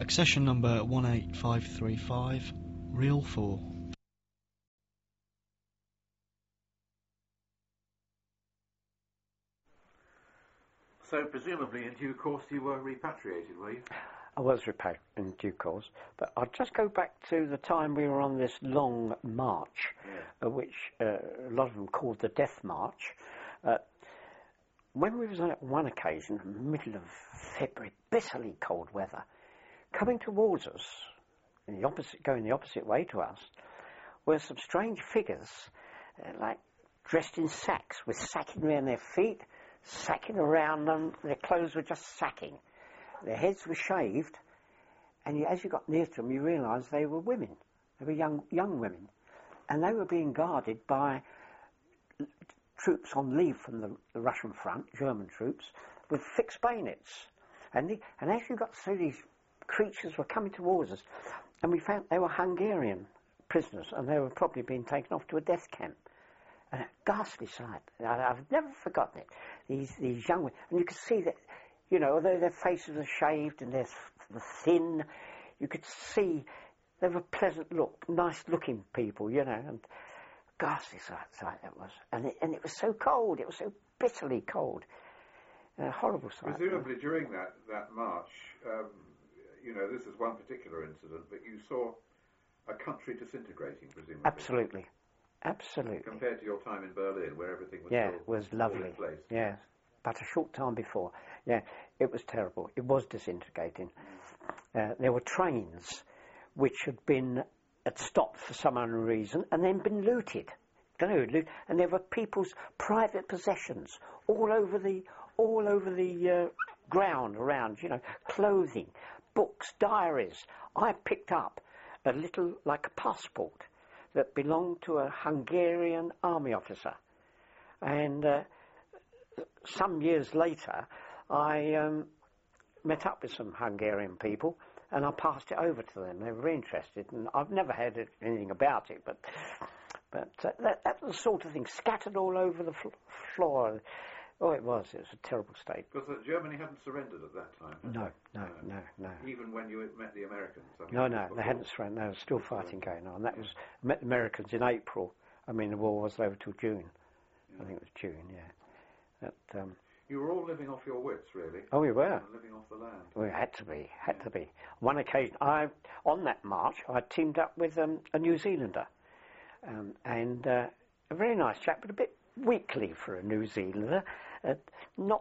Accession number 18535, reel 4. So presumably in due course you were repatriated, were you? I was repatriated in due course, but I'll just go back to the time we were on this long march, which a lot of them called the Death March. When we was on one occasion, in the middle of February, bitterly cold weather, coming towards us, going the opposite way to us, were some strange figures, like dressed in sacks, with sacking around their feet, sacking around them. Their clothes were just sacking. Their heads were shaved, and as you got near to them, you realised they were women. They were young women, and they were being guarded by troops on leave from the Russian front, German troops, with fixed bayonets. And as you got through, these creatures were coming towards us, and we found they were Hungarian prisoners, and they were probably being taken off to a death camp. And a ghastly sight. I've never forgotten it. These young women, and you could see that, you know, although their faces were shaved and they're thin, you could see they were pleasant nice looking people, you know, and ghastly sight it was. And it was so cold, it was so bitterly cold. A horrible sight. Presumably during that march, you know, this is one particular incident, but you saw a country disintegrating, presumably. Absolutely. Absolutely. Compared to your time in Berlin, where everything was was lovely. In place. Yeah, but a short time before. Yeah, it was terrible. It was disintegrating. There were trains which had stopped for some unknown reason and then been looted. And there were people's private possessions all over the ground around. You know, clothing, books, diaries. I picked up a little, like a passport, that belonged to a Hungarian army officer. And some years later, I met up with some Hungarian people, and I passed it over to them. They were interested, and I've never heard anything about it, but that was the sort of thing, scattered all over the floor. Oh, it was a terrible state. Because Germany hadn't surrendered at that time. No. Even when you met the Americans. I No, mean, they hadn't surrendered. There was still fighting going on. That was met the Americans in April. I mean, the war was over till June. I think it was June. Yeah. You were all living off your wits, really. Oh, we were. Living off the land. We had to be. One occasion, on that march, I teamed up with a New Zealander, and a very nice chap, but a bit weakly for a New Zealander, not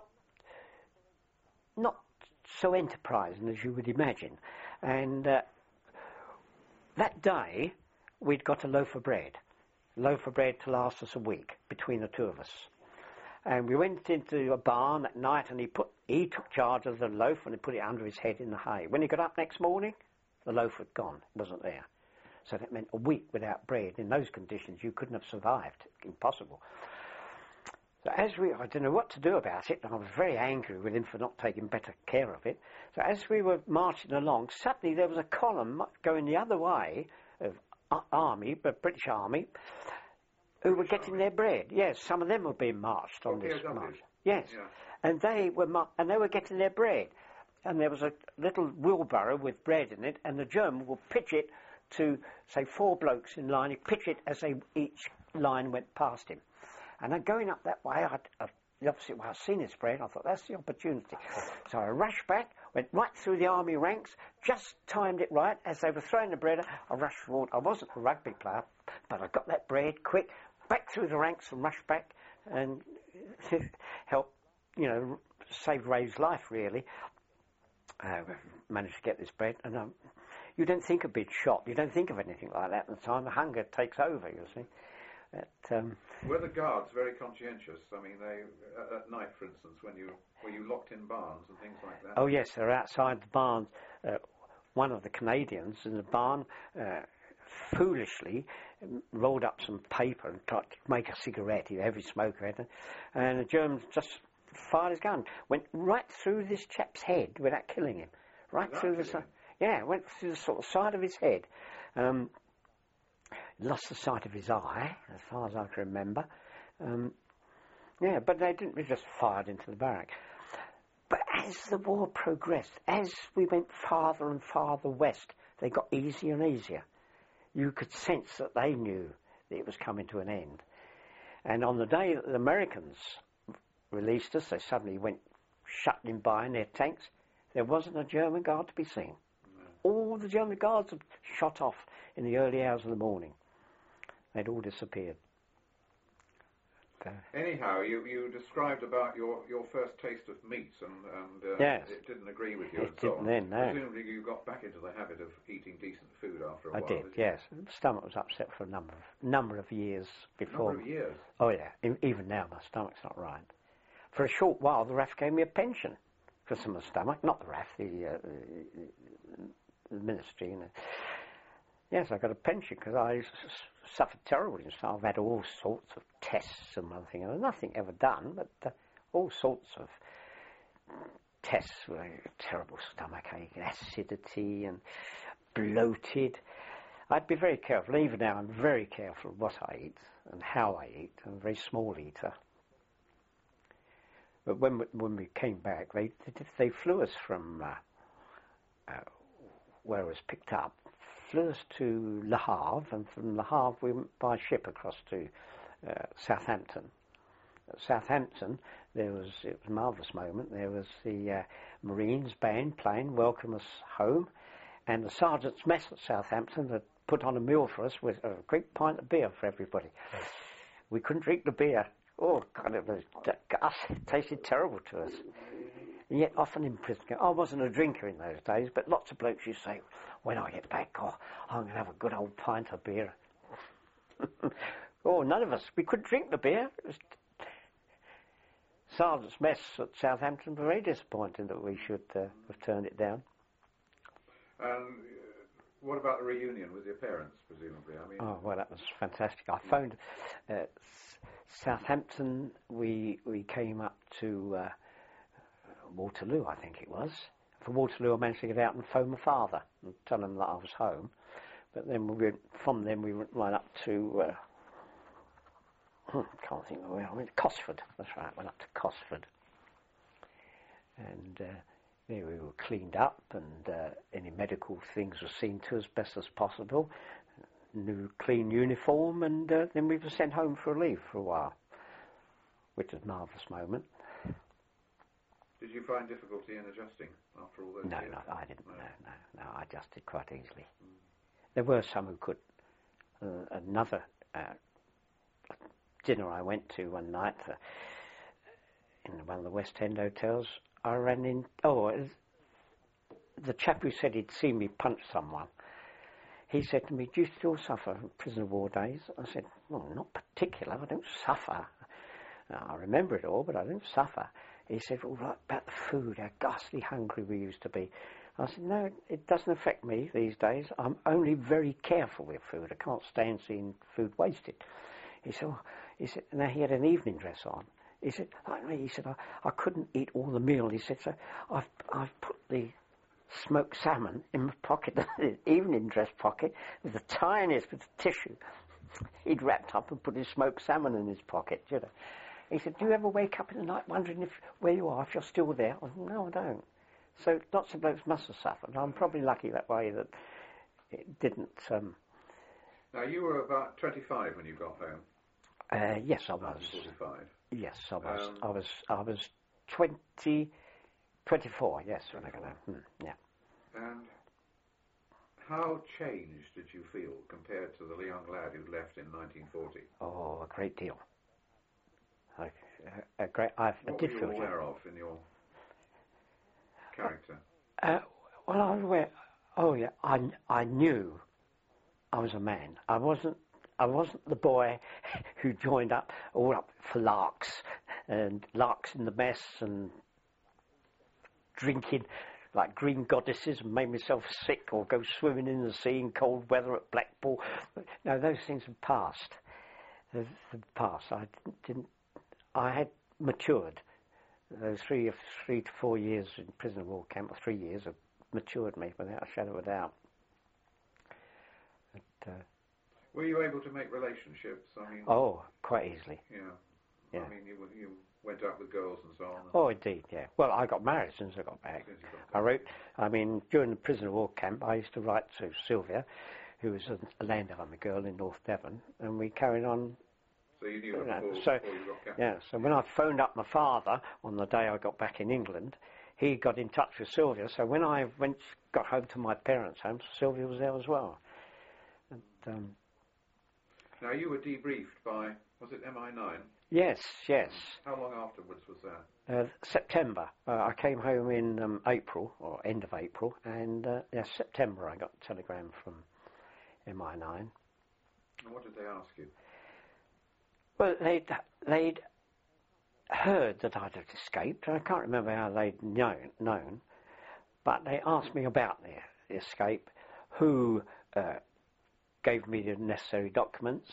so enterprising as you would imagine. And that day, we'd got a loaf of bread to last us a week between the two of us. And we went into a barn at night, and he took charge of the loaf and he put it under his head in the hay. When he got up next morning, the loaf had gone. It wasn't there. So that meant a week without bread. In those conditions, you couldn't have survived. Impossible. So I didn't know what to do about it, and I was very angry with him for not taking better care of it. So as we were marching along, suddenly there was a column going the other way of British Army, who were getting their bread. Yes, some of them were being marched on this march. Yes, yeah. And they were getting their bread, and there was a little wheelbarrow with bread in it, and the German would pitch it to, say, 4 blokes in line. He'd pitch it as each line went past him. And then going up that way, the opposite way, I'd seen this bread. I thought, that's the opportunity. So I rushed back, went right through the army ranks, just timed it right. As they were throwing the bread, I rushed forward. I wasn't a rugby player, but I got that bread quick, back through the ranks and rushed back and helped, you know, save Ray's life, really. Managed to get this bread. And you don't think of being shot. You don't think of anything like that at the time. The hunger takes over, you see. Were the guards very conscientious? I mean, at night, for instance, were you locked in barns and things like that? Oh yes, they're outside the barns. One of the Canadians in the barn foolishly rolled up some paper and tried to make a cigarette. He heavy smoker had, and the German just fired his gun, went right through this chap's head without killing him, right through the side. Yeah, went through the sort of side of his head. Lost the sight of his eye, as far as I can remember. Yeah, but they didn't. They just fired into the barrack. But as the war progressed, as we went farther and farther west, they got easier and easier. You could sense that they knew that it was coming to an end. And on the day that the Americans released us, they suddenly went shuttling by in their tanks. There wasn't a German guard to be seen. No. All the German guards had shot off in the early hours of the morning. They'd all disappeared. Anyhow, you described about your first taste of meat and yes. It didn't agree with you it and so didn't on. Then, no. Presumably you got back into the habit of eating decent food after a while. I did, yes. The stomach was upset for a number of years before. Number of years? Oh yeah, even now my stomach's not right. For a short while the RAF gave me a pension for my stomach, not the RAF, the ministry. You know. Yes, I got a pension because I suffered terribly. So I've had all sorts of tests and one thing and nothing ever done, but all sorts of tests were terrible stomachache, acidity and bloated. I'd be very careful. Even now I'm very careful of what I eat and how I eat. I'm a very small eater. But when we came back, they flew us from where I was picked up, flew us to Le Havre, and from Le Havre we went by ship across to Southampton. At Southampton, it was a marvellous moment. There was the Marines band playing Welcome Us Home, and the Sergeant's Mess at Southampton had put on a meal for us with a great pint of beer for everybody. We couldn't drink the beer. Oh, God, it tasted terrible to us. And yet often in prison, I wasn't a drinker in those days, but lots of blokes used to say, when I get back, I'm going to have a good old pint of beer. Oh, none of us. We couldn't drink the beer. It was Sergeant's Mess at Southampton were very disappointing that we should have turned it down. What about the reunion with your parents, presumably? I mean, oh, well, that was fantastic. I phoned Southampton. We came up to Waterloo, I think it was. From Waterloo, I managed to get out and phone my father and tell him that I was home. But then from them we went right up to can't think of where I went. Cosford. That's right. Went up to Cosford, and there we were cleaned up, and any medical things were seen to as best as possible. New clean uniform, and then we were sent home for a leave for a while, which was a marvellous moment. Did you find difficulty in adjusting after all those years? No, I didn't. No, I adjusted quite easily. There were some who could. Another dinner I went to one night in one of the West End hotels, I ran in. The chap who said he'd seen me punch someone, he said to me, "Do you still suffer from prisoner of war days?" I said, "Well, not particular. I don't suffer. I remember it all, but I don't suffer." He said, "Well, right about the food, how ghastly hungry we used to be." I said, "No, it doesn't affect me these days. I'm only very careful with food. I can't stand seeing food wasted." He said, now he had an evening dress on. He said, like me, I couldn't eat all the meal. He said, so I've put the smoked salmon in my pocket, the evening dress pocket, with the tiniest bit of tissue. He'd wrapped up and put his smoked salmon in his pocket, you know. He said, "Do you ever wake up in the night wondering where you are, if you're still there?" I said, "No, I don't." So lots of blokes must have suffered. I'm probably lucky that way that it didn't. Now, you were about 25 when you got home. Yes, I was. 1945. Yes, I was. I was 24. Yes, when I got home. Yeah. And how changed did you feel compared to the young lad who left in 1940? Oh, a great deal. What were you aware of in your character? Well, I was aware. Oh, yeah. I knew I was a man. I wasn't the boy who joined up all up for larks and larks in the mess and drinking like green goddesses and made myself sick, or go swimming in the sea in cold weather at Blackpool. No, those things have passed. They've passed. I had matured. Those 3 to 4 years in prisoner of war camp, or 3 years, have matured me without a shadow of a doubt. But, were you able to make relationships? I mean, quite easily. Yeah. I mean, went out with girls and so on. Oh, indeed, yeah. Well, I got married as soon as I got back. During the prisoner of war camp, I used to write to Sylvia, who was a landowner girl in North Devon, and we carried on. So you knew her before you got captured? Yeah, so when I phoned up my father on the day I got back in England, he got in touch with Sylvia, so when I got home to my parents' home, Sylvia was there as well. And, now, you were debriefed by, was it MI9? Yes. How long afterwards was that? September. I came home in April, or end of April, and September I got a telegram from MI9. And what did they ask you? Well, they'd heard that I'd escaped. I can't remember how they'd known, but they asked me about the escape, who gave me the necessary documents.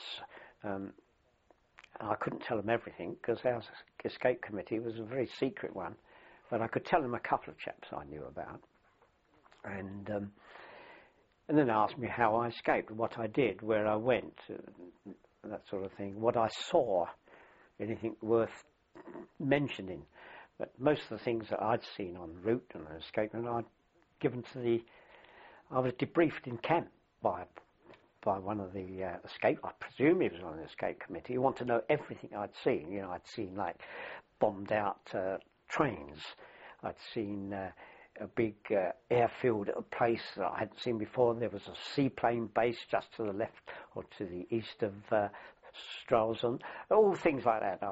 I couldn't tell them everything because our escape committee was a very secret one, but I could tell them a couple of chaps I knew about. And then they asked me how I escaped, what I did, where I went, that sort of thing, what I saw, anything worth mentioning. But most of the things that I'd seen en route and escape, and I was debriefed in camp by one of the escape, I presume he was on the escape committee. He wanted to know everything I'd seen. You know, I'd seen like bombed out trains. I'd seen a big airfield at a place that I hadn't seen before. There was a seaplane base just to the left or to the east of Stralsund. All things like that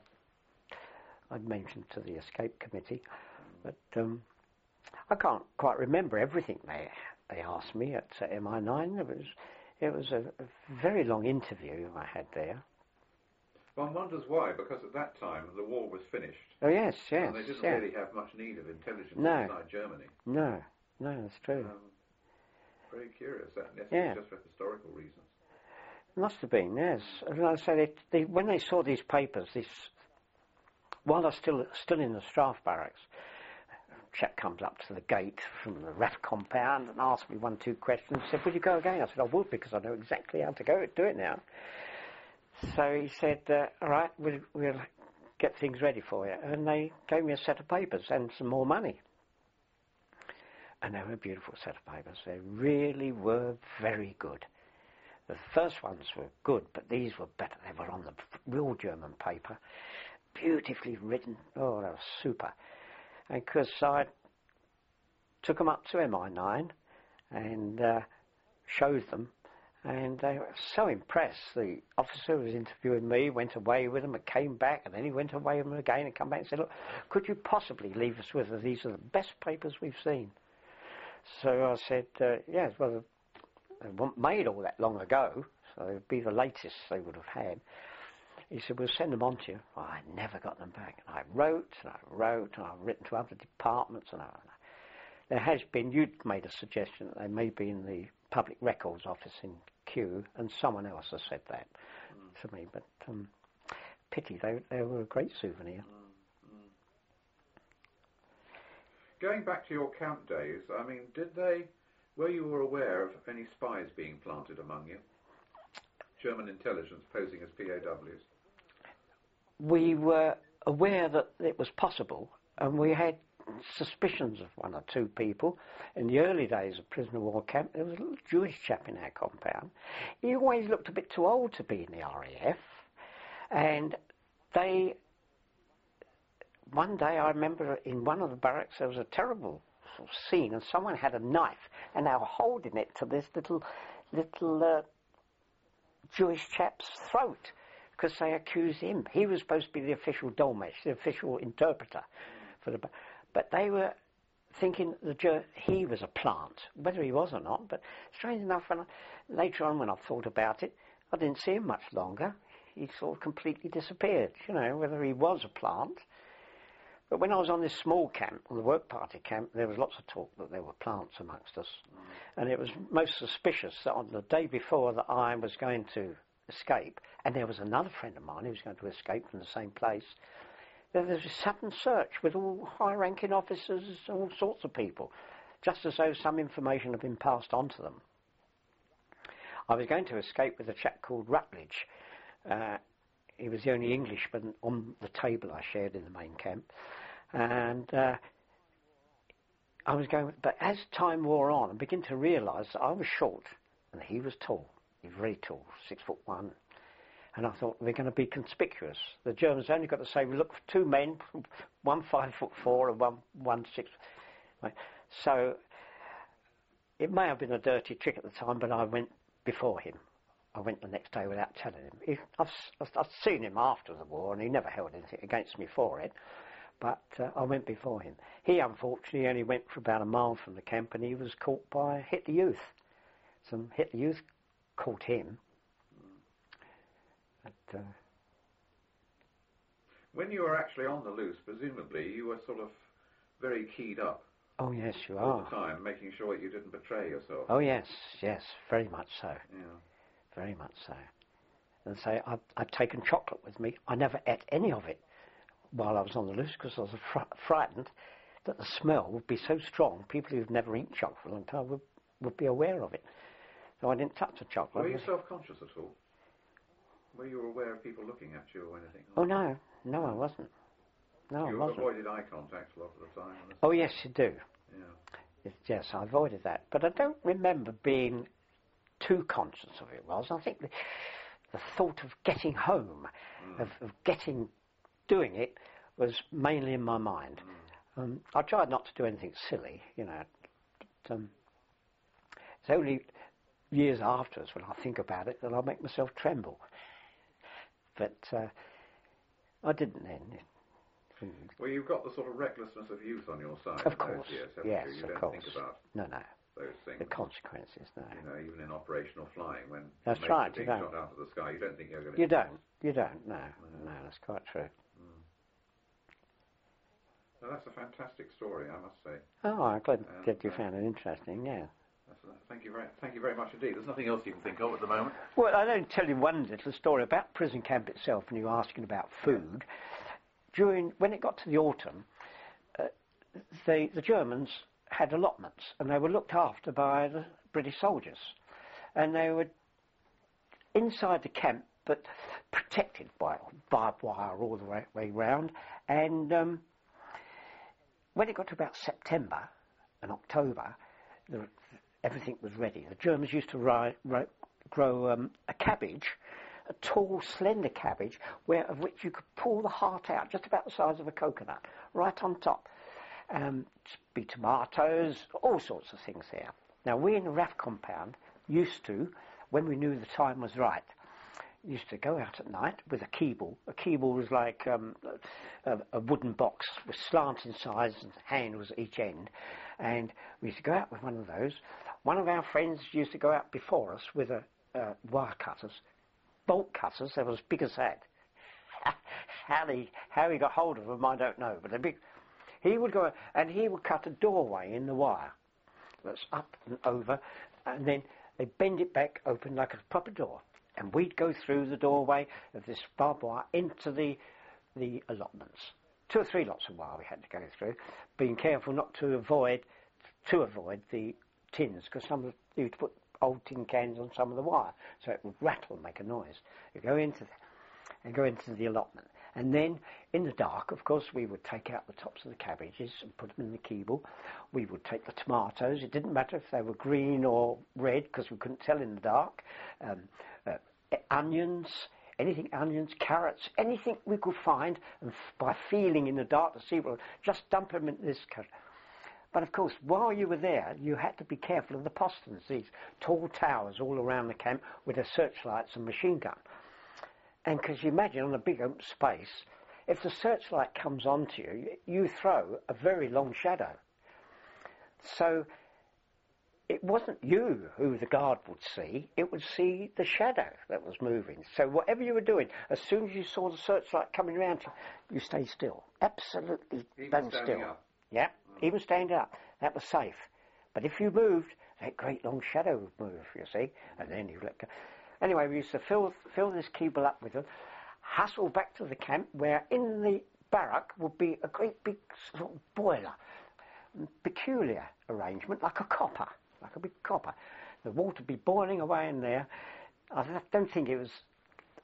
I'd mentioned to the escape committee. But I can't quite remember everything they asked me at MI9. It was a very long interview I had there. One wonders why, because at that time the war was finished. Oh, yes. And they didn't really have much need of intelligence inside Germany. No, that's true. Very curious. That just for historical reasons. Must have been, yes. As I say, when they saw these papers, while I was still in the Strafe barracks, a chap comes up to the gate from the RAF compound and asked me 1, 2 questions. He said, "Would you go again?" I said, "I would, because I know exactly how to do it now." So he said, "All right, we'll get things ready for you." And they gave me a set of papers and some more money. And they were a beautiful set of papers. They really were very good. The first ones were good, but these were better. They were on the real German paper, beautifully written. Oh, they were super. And because I took them up to MI9 and showed them, and they were so impressed. The officer who was interviewing me went away with them and came back, and then he went away with them again and come back and said, "Look, could you possibly leave us with these are the best papers we've seen?" So I said, yes, well, they weren't made all that long ago, so it'd be the latest they would have had. He said, "We'll send them on to you." Well, I never got them back. And I wrote, and I've written to other departments, and there has been, you'd made a suggestion that they may be in the Public Records Office in Kew, and someone else has said that to me, but pity, they were a great souvenir. Going back to your camp days, I mean, were you aware of any spies being planted among you? German intelligence posing as POWs? We were aware that it was possible, and we had suspicions of 1 or 2 people. In the early days of prisoner of war camp, there was a little Jewish chap in our compound. He always looked a bit too old to be in the RAF, and one day I remember in one of the barracks there was a terrible sort of scene, and someone had a knife, and they were holding it to this little Jewish chap's throat, because they accused him. He was supposed to be the official dolmetsch, the official interpreter for the. But they were thinking he was a plant, whether he was or not. But strange enough, later on when I thought about it, I didn't see him much longer. He sort of completely disappeared, whether he was a plant. But when I was on this small camp, on the work party camp, there was lots of talk that there were plants amongst us. And it was most suspicious that on the day before that I was going to escape, and there was another friend of mine who was going to escape from the same place, there was a sudden search with all high-ranking officers, all sorts of people, just as though some information had been passed on to them. I was going to escape with a chap called Rutledge. he was the only Englishman on the table I shared in the main camp. And I was going, but as time wore on, I began to realise that I was short and he was tall. He was very tall, 6'1". And I thought, we're going to be conspicuous. The Germans only got to say, we look for two men, one 5'4" and one 6. Right. So it may have been a dirty trick at the time, but I went before him. I went the next day without telling him. I've seen him after the war, and he never held anything against me for it. But I went before him. He, unfortunately, only went for about a mile from the camp, and he was caught by Hitler Youth. Some Hitler Youth caught him. But, when you were actually on the loose, presumably you were sort of very keyed up. Oh, yes, you all are. the time, making sure you didn't betray yourself. Oh, yes, very much so. Yeah. Very much so. And so I'd taken chocolate with me. I never ate any of it while I was on the loose because I was frightened that the smell would be so strong, people who've never eaten chocolate for a long time would be aware of it. So I didn't touch the chocolate. Were you self-conscious at all? Were you aware of people looking at you or anything? Oh, no, I wasn't. No, I wasn't. You avoided eye contact a lot of the time? Oh, yes, you do. Yeah. Yes, I avoided that. But I don't remember being too conscious of it. I think the thought of getting home, of doing it, was mainly in my mind. I tried not to do anything silly, but, it's only years afterwards when I think about it that I make myself tremble. But I didn't then. Well, you've got the sort of recklessness of youth on your side. Of course, years, yes, you? You of don't course. think about those things. The consequences, no. Even in operational flying, when that's mates right, are being shot out of the sky, you don't think you're going to... You don't, no, that's quite true. Well, that's a fantastic story, I must say. Oh, I'm glad you found it interesting, yeah. Thank you very much indeed. There's nothing else you can think of at the moment? Well, I'll only tell you one little story about prison camp itself, and you were asking about food. When it got to the autumn, the Germans had allotments, and they were looked after by the British soldiers. And they were inside the camp, but protected by barbed wire all the way round. And when it got to about September and October, everything was ready. The Germans used to grow a cabbage, a tall, slender cabbage, of which you could pull the heart out, just about the size of a coconut, right on top. Be tomatoes, all sorts of things there. Now, we in the RAF compound used to, when we knew the time was right, used to go out at night with a keeble. A keeble was like a wooden box with slanting sides and handles at each end. And we used to go out with one of those. One of our friends used to go out before us with wire cutters, bolt cutters. They were as big as that. How he got hold of them, I don't know. But they're big. He would go and he would cut a doorway in the wire that's up and over, and then they bend it back open like a proper door. And we'd go through the doorway of this barbed wire into the allotments. 2 or 3 lots of wire we had to go through, being careful not to avoid the tins, because you'd put old tin cans on some of the wire, so it would rattle and make a noise. You go into the allotment. And then, in the dark, of course, we would take out the tops of the cabbages and put them in the keeble. We would take the tomatoes. It didn't matter if they were green or red, because we couldn't tell in the dark. Onions, carrots, anything we could find, and by feeling in the dark to see, just dump them in this carrot. But of course, while you were there, you had to be careful of the posterns, these tall towers all around the camp with their searchlights and machine gun. And because you imagine on a big open space, if the searchlight comes onto you, you throw a very long shadow. So it wasn't you who the guard would see, it would see the shadow that was moving. So whatever you were doing, as soon as you saw the searchlight coming around you stay still. Absolutely bone still. Up. Yeah, even standing up. That was safe. But if you moved, that great long shadow would move, you see, and then you let go. Anyway, we used to fill this keeble up with them, hustle back to the camp, where in the barrack would be a great big sort of boiler. Peculiar arrangement, like a big copper. The water would be boiling away in there. I don't think it was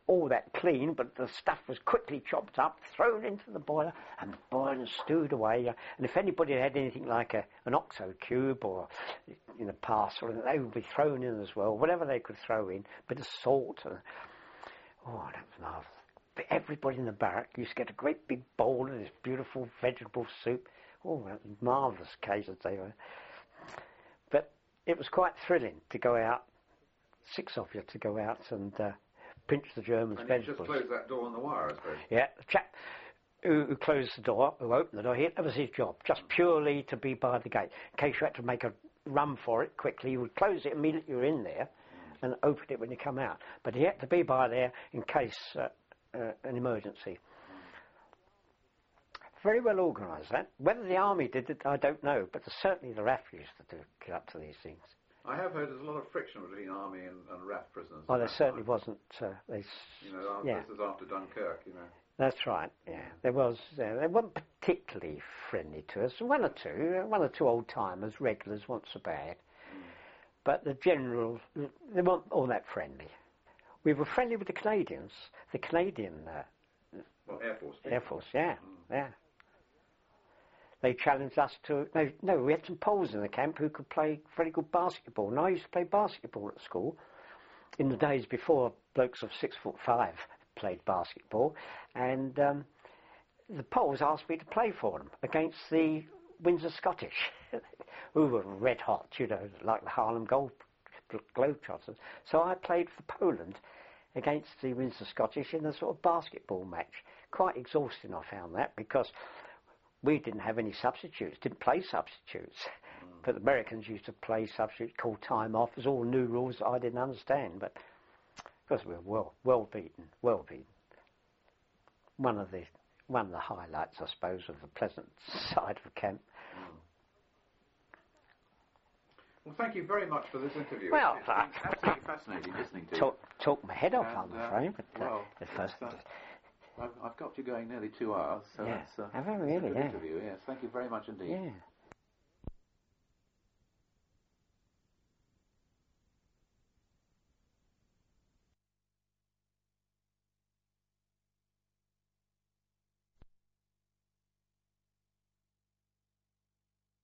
all that clean, but the stuff was quickly chopped up, thrown into the boiler, and boiled and stewed away. And if anybody had anything like an OXO cube or in a parcel, they would be thrown in as well, whatever they could throw in, a bit of salt. Oh, that was marvellous. But everybody in the barrack used to get a great big bowl of this beautiful vegetable soup. Oh, that was marvellous occasions they were. But it was quite thrilling to go out, 6 of you to go out and pinch the Germans' vegetables. And you just closed that door on the wire, I suppose. Yeah, the chap who closed the door, who opened the door, that was his job, just purely to be by the gate. In case you had to make a run for it quickly, he would close it immediately you were in there and open it when you come out. But he had to be by there in case an emergency. Very well organised, that. Whether the army did it, I don't know, but certainly the RAF used to get up to these things. I have heard there's a lot of friction between army and RAF prisoners. Oh, there certainly wasn't. This is after Dunkirk, you know. That's right. Yeah, there was. They weren't particularly friendly to us. One or two old timers, regulars, weren't so bad. But the general, they weren't all that friendly. We were friendly with the Canadians. The Canadian Air Force. Air Force, yeah. They challenged us to... No, we had some Poles in the camp who could play very good basketball. And I used to play basketball at school in the days before blokes of 6'5" played basketball. And the Poles asked me to play for them against the Windsor Scottish, who were red hot, like the Harlem Globetrotters. So I played for Poland against the Windsor Scottish in a sort of basketball match. Quite exhausting, I found that, because we didn't have any substitutes, didn't play substitutes. But the Americans used to play substitutes, called time off. It was all new rules that I didn't understand, but because we were well beaten. One of the highlights, I suppose, of the pleasant side of camp. Well, thank you very much for this interview. Well, it's been absolutely fascinating listening to you. Talk my head off, I'm afraid. But I've got you going nearly 2 hours, so yeah. that's Have I a really? good Yeah. interview. Yes, thank you very much indeed. Yeah.